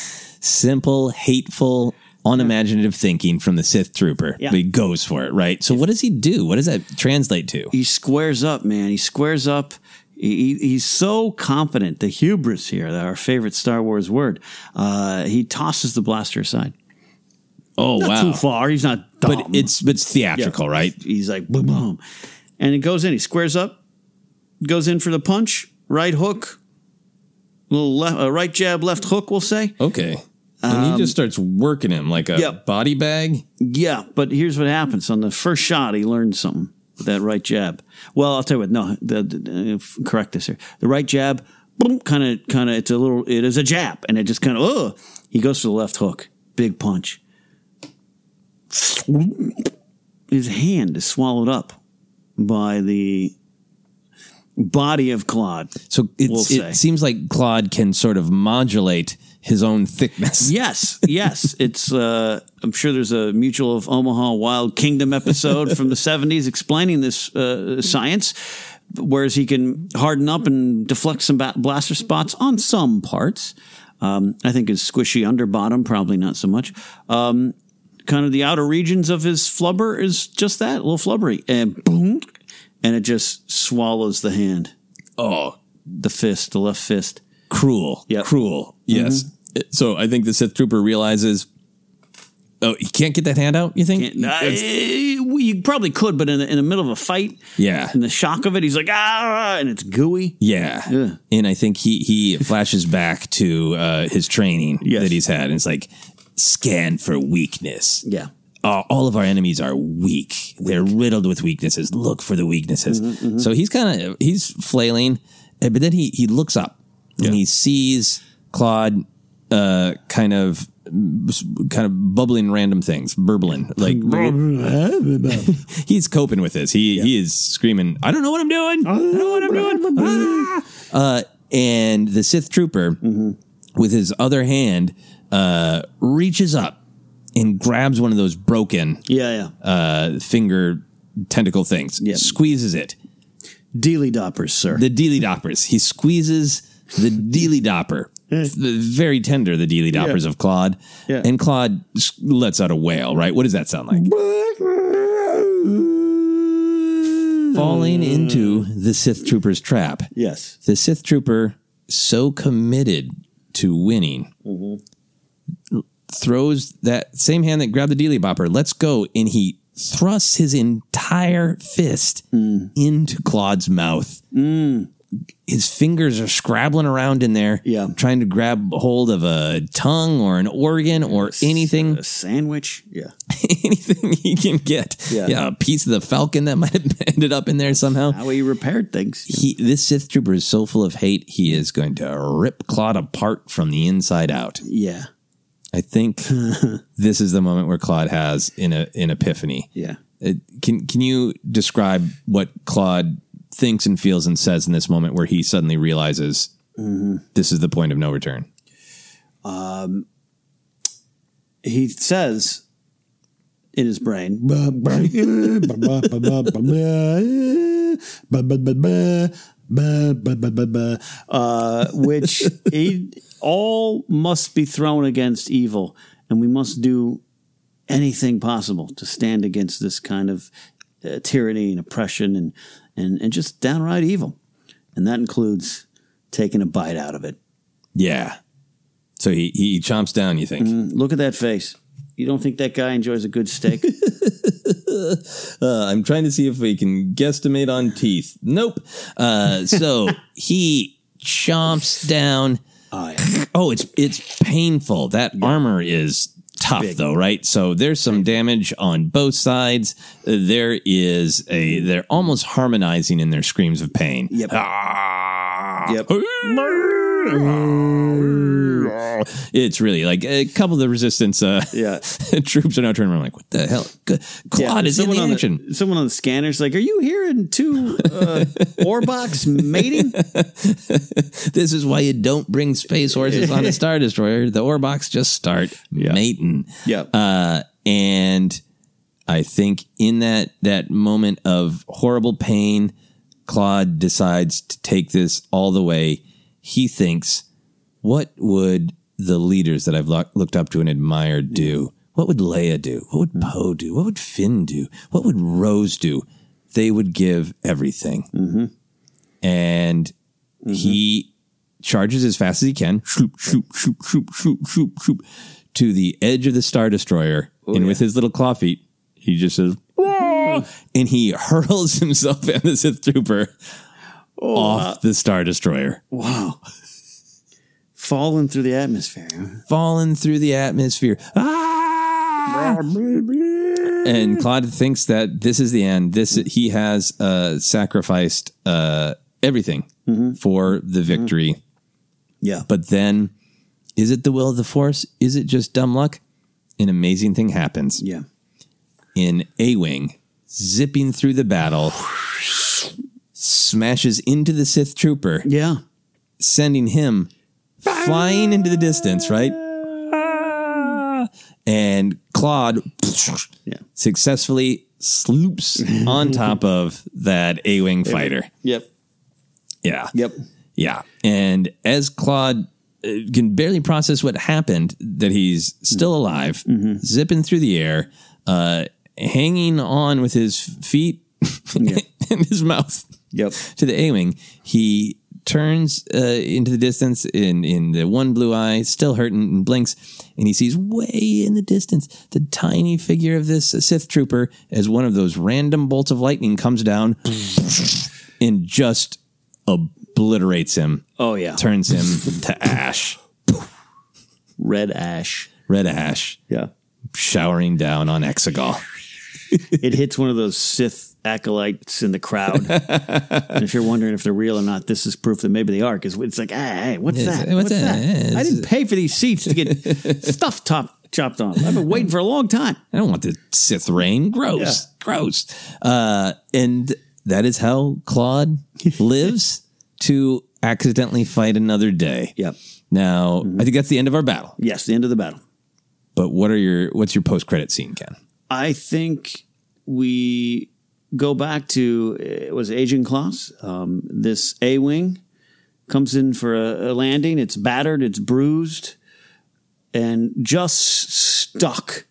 Simple, hateful, unimaginative thinking from the Sith Trooper. Yeah. But he goes for it, right? So what does he do? What does that translate to? He squares up, man. He squares up. He, he's so confident. The hubris here, our favorite Star Wars word. Uh, he tosses the blaster aside. Oh, not wow. too far. He's not dumb. But it's, but it's theatrical, yeah. right? He's like, boom, boom. And it goes in. He squares up, goes in for the punch, right hook, little left, uh, right jab, left hook, we'll say. Okay. And Um, he just starts working him like a yeah. body bag. Yeah, but here's what happens. On the first shot, he learned something with that right jab. Well, I'll tell you what. No, the, the, uh, correct this here. The right jab, boom, kind of, kind of. It's a little. It is a jab, and it just kind of. Oh, he goes for the left hook. Big punch. His hand is swallowed up by the body of Claude. So it's, we'll say. it seems like Claude can sort of modulate his own thickness. Yes, yes. It's. Uh, I'm sure there's a Mutual of Omaha Wild Kingdom episode from the seventies explaining this uh, science, whereas he can harden up and deflect some ba- blaster spots on some parts. Um, I think his squishy underbottom, probably not so much. Um, kind of the outer regions of his flubber is just that, a little flubbery. And boom, and it just swallows the hand. Oh. The fist, the left fist. Cruel. Yep. Cruel. Yes. Mm-hmm. So I think the Sith Trooper realizes, oh, he can't get that hand out, you think? Uh, you probably could, but in the, in the middle of a fight, Yeah. in the shock of it, he's like, ah, and it's gooey. Yeah. Yeah. And I think he, he flashes back to uh, his training Yes. that he's had. And it's like, scan for weakness. Yeah. Uh, all of our enemies are weak. They're riddled with weaknesses. Look for the weaknesses. Mhm, mhm. So he's kind of, he's flailing, uh, but then he, he looks up and he sees Claude uh, kind of, kind of bubbling random things, burbling. Like, he's coping with this. He, he is screaming, I don't know what I'm doing. I don't know what I'm doing. Ah! Uh, and the Sith Trooper, with his other hand, uh, reaches up and grabs one of those broken Yeah, yeah. uh, finger tentacle things, squeezes it. Dealy doppers, sir. The dealy doppers. He squeezes the dealy dopper. The very tender, the dealy doppers Yeah. of Claude. Yeah. And Claude s- lets out a wail, right? What does that sound like? Falling into the Sith Trooper's trap. Yes. The Sith Trooper, so committed to winning, throws that same hand that grabbed the dealy bopper, lets go, and he thrusts his entire fist into Claude's mouth. His fingers are scrabbling around in there, yeah. trying to grab hold of a tongue or an organ or anything. A sandwich, yeah. Anything he can get. Yeah. Yeah, a piece of the Falcon that might have ended up in there somehow. How he repaired things. He, this Sith Trooper is so full of hate, he is going to rip Claude apart from the inside out. Yeah. I think this is the moment where Claude has in a an epiphany. Yeah. Uh, can can you describe what Claude thinks and feels and says in this moment where he suddenly realizes Mm-hmm. this is the point of no return? Um, he says in his brain, uh, which he, all must be thrown against evil, and we must do anything possible to stand against this kind of uh, tyranny and oppression and, and, and just downright evil. And that includes taking a bite out of it. Yeah. So he, he chomps down, you think? Mm, look at that face. You don't think that guy enjoys a good steak? uh, I'm trying to see if we can guesstimate on teeth. Nope. Uh, so he chomps down. Oh, yeah. Oh, it's it's painful. That yeah. armor is tough, Big. though, right? So there's some damage on both sides. Uh, there is a. They're almost harmonizing in their screams of pain. Yep. Ah! Yep. It's really like a couple of the resistance uh, yeah. troops are now turning around like, what the hell? Claude yeah, is in the action. The, someone on the scanner's like, are you hearing two uh, Orbox mating? This is why you don't bring space horses on a Star Destroyer. The Orbox just start yeah. mating. Yeah. Uh, and I think in that that moment of horrible pain, Claude decides to take this all the way. He thinks, what would the leaders that I've lo- looked up to and admired do? What would Leia do? What would Poe do? What would Finn do? What would Rose do? They would give everything. Mm-hmm. And mm-hmm. he charges as fast as he can, shoop, shoop, shoop, shoop, shoop, shoop, shoop, to the edge of the Star Destroyer. Oh, and yeah. with his little claw feet, he just says, Whoa! And he hurls himself and the Sith Trooper oh, off uh, the Star Destroyer. Wow. falling through the atmosphere. Falling through the atmosphere. Ah! And Claude thinks that this is the end. This he has uh, sacrificed uh, everything mm-hmm. for the victory. Mm-hmm. Yeah. But then, is it the will of the Force? Is it just dumb luck? An amazing thing happens. Yeah. In A-Wing, zipping through the battle, smashes into the Sith trooper. Yeah. Sending him flying into the distance, right? And Claude yeah. successfully sloops on top of that A-Wing fighter. Yep. Yeah. Yep. Yeah. And as Claude can barely process what happened, that he's still alive, mm-hmm. zipping through the air, uh, hanging on with his feet yep. and his mouth yep. to the A-Wing, he turns uh, into the distance in, in the one blue eye, still hurting, and blinks, and he sees way in the distance the tiny figure of this Sith trooper as one of those random bolts of lightning comes down and just obliterates him. Oh, yeah. Turns him to ash. Red ash. Red ash. Yeah. Showering down on Exegol. It hits one of those Sith acolytes in the crowd. And if you're wondering if they're real or not, this is proof that maybe they are. Because it's like, hey, what's Yes, that? what's What's that? that? Yeah, I it's- didn't pay for these seats to get stuff top, chopped off. I've been waiting for a long time. I don't want the Sith rain. Gross. Yeah. Gross. Uh, and that is how Claude lives to accidentally fight another day. Yep. Now, mm-hmm. I think that's the end of our battle. Yes, the end of the battle. But what are your what's your post-credit scene, Ken? I think we go back to, it was Agent Klaus. Um, this A-Wing comes in for a, a landing. It's battered, it's bruised, and just stuck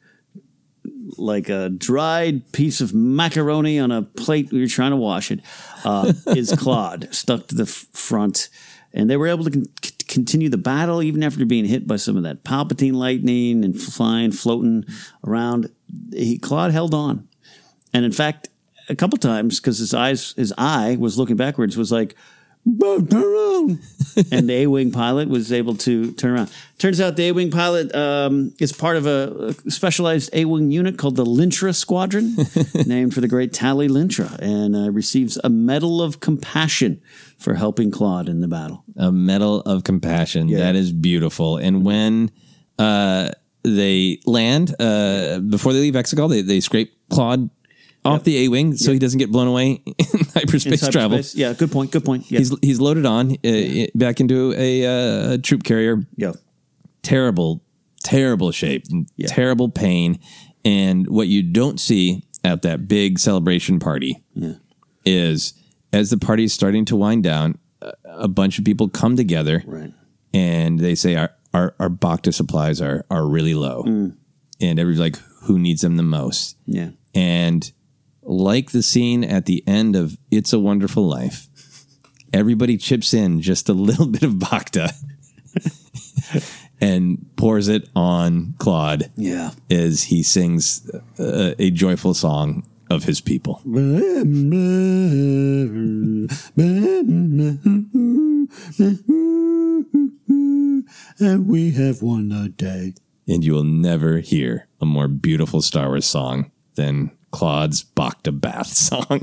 like a dried piece of macaroni on a plate we were trying to wash it, uh, is Claude, stuck to the f- front. And they were able to con- continue the battle even after being hit by some of that Palpatine lightning and flying, floating around. He, Claude held on. And in fact, a couple times, because his eyes, his eye was looking backwards, was like, turn around. And the A-Wing pilot was able to turn around. Turns out the A-Wing pilot um, is part of a, a specialized A-Wing unit called the Lintra Squadron, named for the great Tali Lintra, and uh, receives a Medal of Compassion for helping Claude in the battle. A Medal of Compassion. Yeah. That is beautiful. And when uh, they land, uh, before they leave Exegol, they, they scrape Claude off Yep. the A-Wing so Yep. he doesn't get blown away in hyperspace In travel. cyberspace. Yeah, good point, good point. Yep. He's he's loaded on uh, back into a, uh, a troop carrier. Yeah. Terrible, terrible shape, and Yeah. terrible pain. And what you don't see at that big celebration party Yeah. is as the party is starting to wind down, a, a bunch of people come together Right. and they say our our, our Bacta supplies are are really low. Mm. And everybody's like, who needs them the most? Yeah. And like the scene at the end of It's a Wonderful Life, everybody chips in just a little bit of Bacta and pours it on Claude Yeah. as he sings a, a joyful song of his people. And we have won a day. And you will never hear a more beautiful Star Wars song than Claude's Bacta Bath song.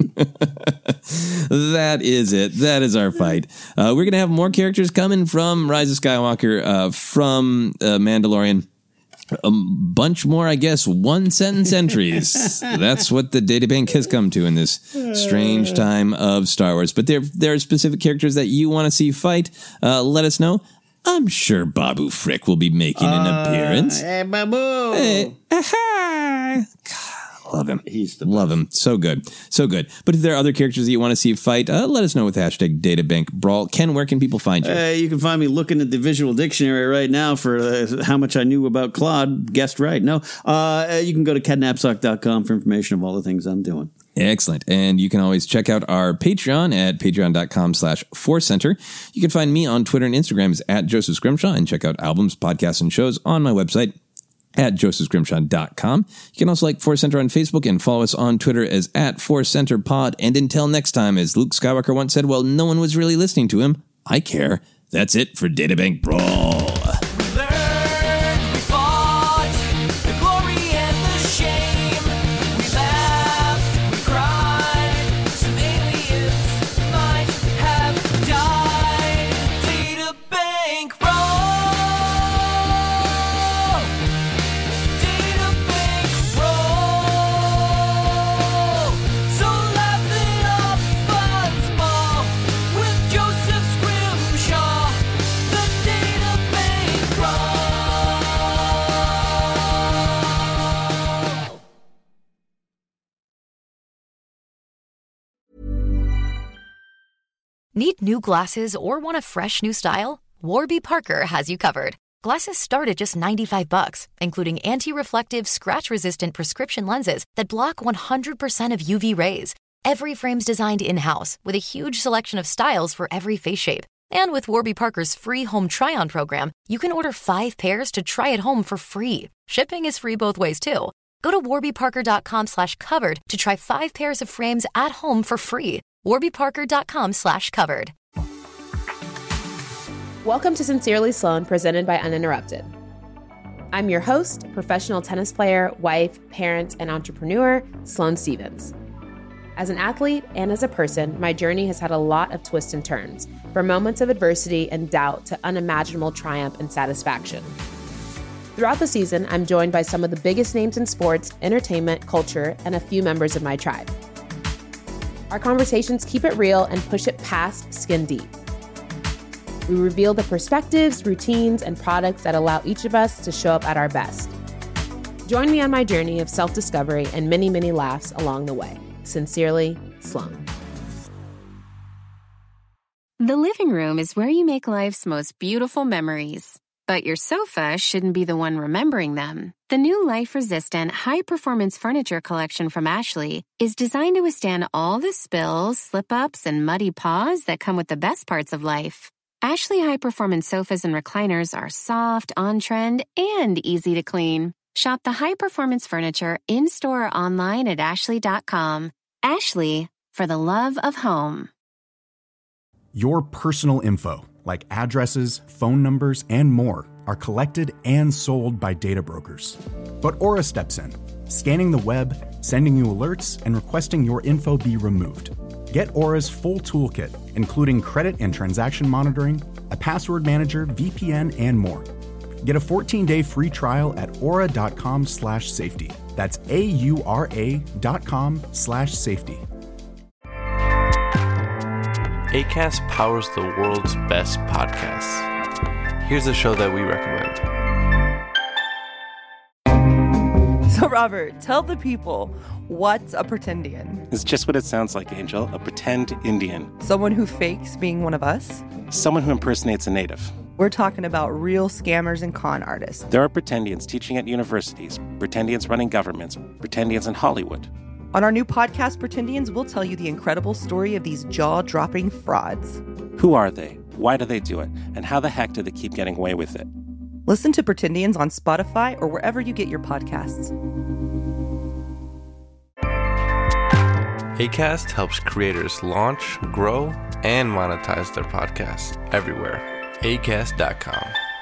That is it. That is our fight. Uh, we're going to have more characters coming from Rise of Skywalker, uh, from uh, Mandalorian. A bunch more, I guess, one-sentence entries. That's what the databank has come to in this strange time of Star Wars. But there, there are specific characters that you want to see fight. Uh, let us know. I'm sure Babu Frick will be making an Uh, appearance. Hey, Babu. Hey, aha. God, love him. He's the love him. So good. So good. But if there are other characters that you want to see fight, uh, let us know with hashtag DatabankBrawl. Ken, where can people find you? Uh, you can find me looking at the visual dictionary right now for uh, how much I knew about Claude. Guessed right. No, uh, you can go to cat knapsack dot com for information of all the things I'm doing. Excellent. And you can always check out our Patreon at patreon.com slash Force Center. You can find me on Twitter and Instagram as at Joseph Scrimshaw, and check out albums, podcasts, and shows on my website at joseph scrimshaw dot com. You can also like Force Center on Facebook and follow us on Twitter as at Force Center Pod. And until next time, as Luke Skywalker once said, well, no one was really listening to him. I care. That's it for DataBank Brawl. Need new glasses or want a fresh new style? Warby Parker has you covered. Glasses start at just ninety-five bucks, including anti-reflective, scratch-resistant prescription lenses that block one hundred percent of U V rays. Every frame's designed in-house with a huge selection of styles for every face shape. And with Warby Parker's free home try-on program, you can order five pairs to try at home for free. Shipping is free both ways, too. Go to warbyparker.com slash covered to try five pairs of frames at home for free. warbyparker.com slash covered. Welcome to Sincerely Sloan, presented by Uninterrupted. I'm your host, professional tennis player, wife, parent, and entrepreneur, Sloane Stevens. As an athlete and as a person, my journey has had a lot of twists and turns, from moments of adversity and doubt to unimaginable triumph and satisfaction. Throughout the season, I'm joined by some of the biggest names in sports, entertainment, culture, and a few members of my tribe. Our conversations keep it real and push it past skin deep. We reveal the perspectives, routines, and products that allow each of us to show up at our best. Join me on my journey of self-discovery and many, many laughs along the way. Sincerely, Sloane. The living room is where you make life's most beautiful memories. But your sofa shouldn't be the one remembering them. The new life-resistant, high-performance furniture collection from Ashley is designed to withstand all the spills, slip-ups, and muddy paws that come with the best parts of life. Ashley high-performance sofas and recliners are soft, on-trend, and easy to clean. Shop the high-performance furniture in-store or online at ashley dot com. Ashley, for the love of home. Your personal info, like addresses, phone numbers, and more, are collected and sold by data brokers. But Aura steps in, scanning the web, sending you alerts, and requesting your info be removed. Get Aura's full toolkit, including credit and transaction monitoring, a password manager, V P N, and more. Get a fourteen-day free trial at aura.com slash safety. That's A-U-R-A dot com slash safety. Acast powers the world's best podcasts. Here's a show that we recommend. So, Robert, tell the people, what's a pretendian? It's just what it sounds like, Angel. A pretend Indian. Someone who fakes being one of us? Someone who impersonates a native. We're talking about real scammers and con artists. There are pretendians teaching at universities, pretendians running governments, pretendians in Hollywood. On our new podcast, Pretendians, we'll tell you the incredible story of these jaw-dropping frauds. Who are they? Why do they do it? And how the heck do they keep getting away with it? Listen to Pretendians on Spotify or wherever you get your podcasts. Acast helps creators launch, grow, and monetize their podcasts everywhere. acast dot com.